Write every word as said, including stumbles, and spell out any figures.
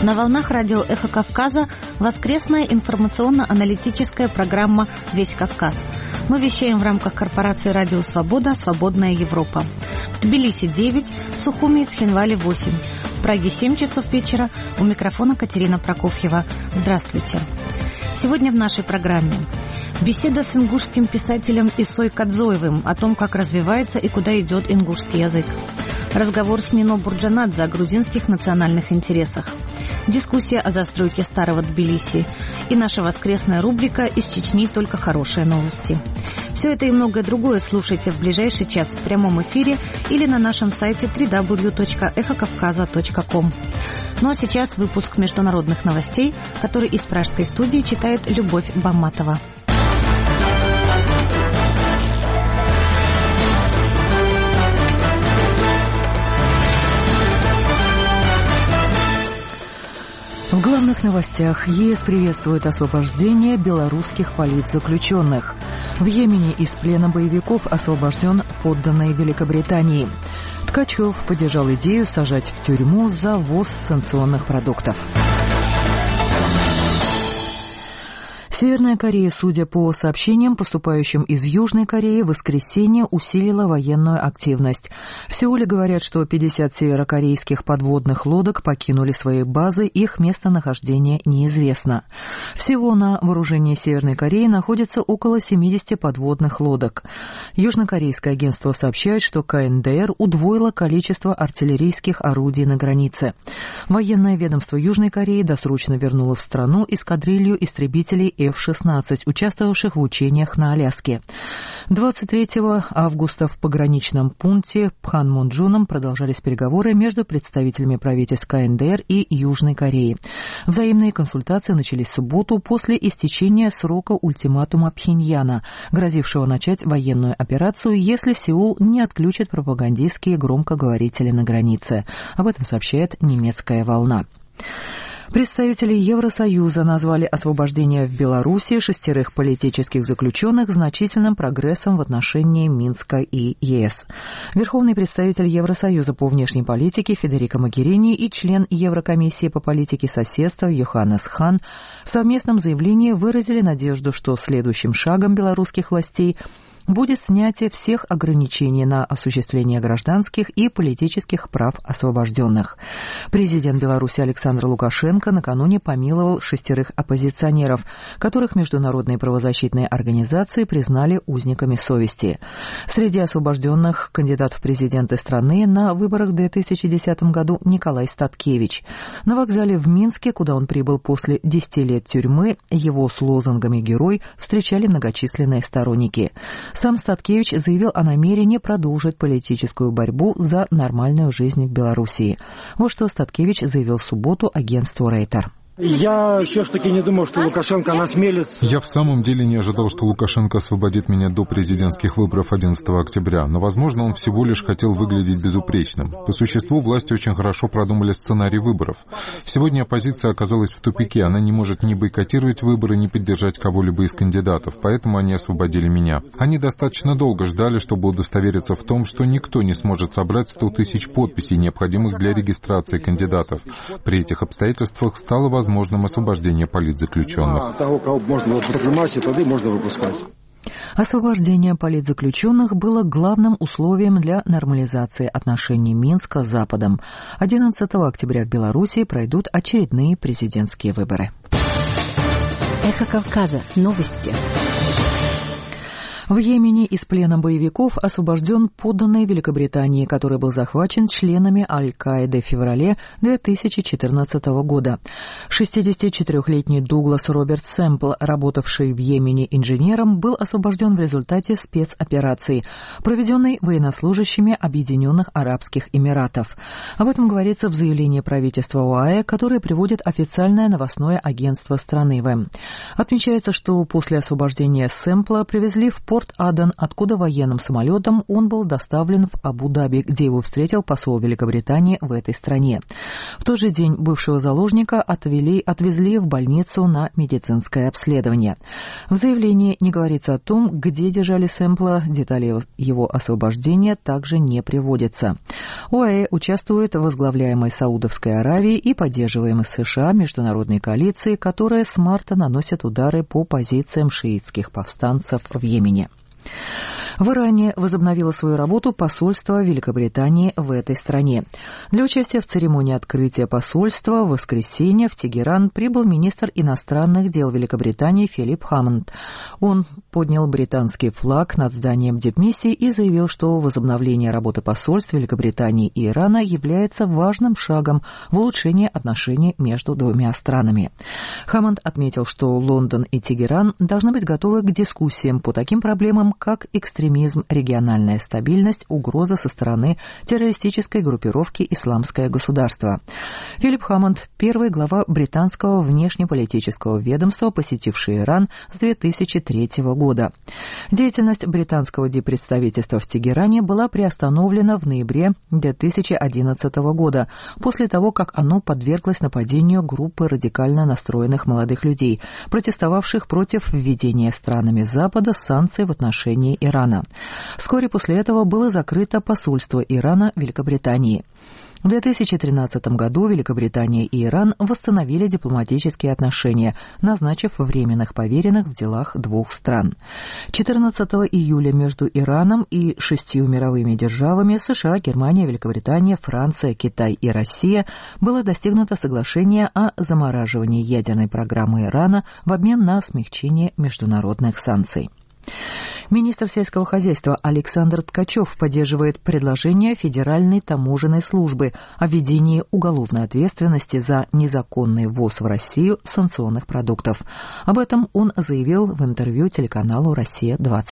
На волнах радио «Эхо Кавказа» воскресная информационно-аналитическая программа «Весь Кавказ». Мы вещаем в рамках корпорации «Радио Свобода. Свободная Европа». В Тбилиси девять, в Сухуми и Цхинвале восемь. В Праге семь часов вечера. У микрофона Катерина Прокофьева. Здравствуйте. Сегодня в нашей программе беседа с ингушским писателем Исой Кадзоевым о том, как развивается и куда идет ингушский язык. Разговор с Нино Бурджанадзе о грузинских национальных интересах. Дискуссия о застройке старого Тбилиси. И наша воскресная рубрика «Из Чечни только хорошие новости». Все это и многое другое слушайте в ближайший час в прямом эфире или на нашем сайте дабл ю дабл ю дабл ю точка эхо кавказа точка ком. Ну а сейчас выпуск международных новостей, который из пражской студии читает Любовь Бамматова. В главных новостях ЕС приветствует освобождение белорусских политзаключенных. В Йемене из плена боевиков освобожден подданный Великобритании. Ткачев поддержал идею сажать в тюрьму за ввоз санкционных продуктов. Северная Корея, судя по сообщениям, поступающим из Южной Кореи, в воскресенье усилила военную активность. В Сеуле говорят, что пятьдесят северокорейских подводных лодок покинули свои базы, их местонахождение неизвестно. Всего на вооружении Северной Кореи находится около семьдесят подводных лодок. Южнокорейское агентство сообщает, что КНДР удвоило количество артиллерийских орудий на границе. Военное ведомство Южной Кореи досрочно вернуло в страну эскадрилью истребителей эф шестнадцать, участвовавших в учениях на Аляске. двадцать третьего августа в пограничном пункте Пханмунджоном продолжались переговоры между представителями правительств КНДР и Южной Кореи. Взаимные консультации начались в субботу после истечения срока ультиматума Пхеньяна, грозившего начать военную операцию, если Сеул не отключит пропагандистские громкоговорители на границе. Об этом сообщает немецкая «Волна». Представители Евросоюза назвали освобождение в Беларуси шестерых политических заключенных значительным прогрессом в отношении Минска и ЕС. Верховный представитель Евросоюза по внешней политике Федерико Могерини и член Еврокомиссии по политике соседства Йоханнес Хан в совместном заявлении выразили надежду, что следующим шагом белорусских властей будет снятие всех ограничений на осуществление гражданских и политических прав освобожденных. Президент Беларуси Александр Лукашенко накануне помиловал шестерых оппозиционеров, которых международные правозащитные организации признали узниками совести. Среди освобожденных кандидат в президенты страны на выборах в две тысячи десятом году Николай Статкевич. На вокзале в Минске, куда он прибыл после десяти лет тюрьмы, его с лозунгами «Герой» встречали многочисленные сторонники. Сам Статкевич заявил о намерении продолжить политическую борьбу за нормальную жизнь в Белоруссии. Вот что Статкевич заявил в субботу агентству Рейтер. Я все-таки не думал, что Лукашенко насмелится. Я в самом деле не ожидал, что Лукашенко освободит меня до президентских выборов одиннадцатого октября, но, возможно, он всего лишь хотел выглядеть безупречным. По существу, власти очень хорошо продумали сценарий выборов. Сегодня оппозиция оказалась в тупике, она не может ни бойкотировать выборы, ни поддержать кого-либо из кандидатов, поэтому они освободили меня. Они достаточно долго ждали, чтобы удостовериться в том, что никто не сможет собрать сто тысяч подписей, необходимых для регистрации кандидатов. При этих обстоятельствах стало возможно возможным освобождение политзаключенных. Того, кого можно протримать, тогда можно выпускать. Освобождение политзаключенных было главным условием для нормализации отношений Минска с Западом. одиннадцатого октября в Беларуси пройдут очередные президентские выборы. Эхо Кавказа. Новости. В Йемене из плена боевиков освобожден подданный Великобритании, который был захвачен членами Аль-Каиды в феврале две тысячи четырнадцатого года. шестидесятичетырехлетний Дуглас Роберт Сэмпл, работавший в Йемене инженером, был освобожден в результате спецоперации, проведенной военнослужащими Объединенных Арабских Эмиратов. Об этом говорится в заявлении правительства ОАЭ, которое приводит официальное новостное агентство страны ВЭМ. Отмечается, что после освобождения Сэмпла привезли в порт аэропорт Аден, откуда военным самолетом он был доставлен в Абу-Даби, где его встретил посол Великобритании в этой стране. В тот же день бывшего заложника отвели, отвезли в больницу на медицинское обследование. В заявлении не говорится о том, где держали Сэмпла, детали его освобождения также не приводятся. ОАЭ участвует в возглавляемой Саудовской Аравией и поддерживаемой США международной коалиции, которая с марта наносит удары по позициям шиитских повстанцев в Йемене. В Иране возобновило свою работу посольство Великобритании в этой стране. Для участия в церемонии открытия посольства в воскресенье в Тегеран прибыл министр иностранных дел Великобритании Филипп Хаммонд. Он поднял британский флаг над зданием дипмиссии и заявил, что возобновление работы посольств Великобритании и Ирана является важным шагом в улучшении отношений между двумя странами. Хаммонд отметил, что Лондон и Тегеран должны быть готовы к дискуссиям по таким проблемам, как экстремизм, региональная стабильность, угроза со стороны террористической группировки «Исламское государство». Филипп Хаммонд – первый глава британского внешнеполитического ведомства, посетивший Иран с две тысячи третьего года. Деятельность британского диппредставительства в Тегеране была приостановлена в ноябре две тысячи одиннадцатого года, после того, как оно подверглось нападению группы радикально настроенных молодых людей, протестовавших против введения странами Запада санкций в отношении Ирана. Вскоре после этого было закрыто посольство Ирана в Великобритании. В две тысячи тринадцатом году Великобритания и Иран восстановили дипломатические отношения, назначив временных поверенных в делах двух стран. четырнадцатого июля между Ираном и шестью мировыми державами США, Германия, Великобритания, Франция, Китай и Россия было достигнуто соглашение о замораживании ядерной программы Ирана в обмен на смягчение международных санкций. Министр сельского хозяйства Александр Ткачев поддерживает предложение Федеральной таможенной службы о введении уголовной ответственности за незаконный ввоз в Россию санкционных продуктов. Об этом он заявил в интервью телеканалу «Россия-двадцать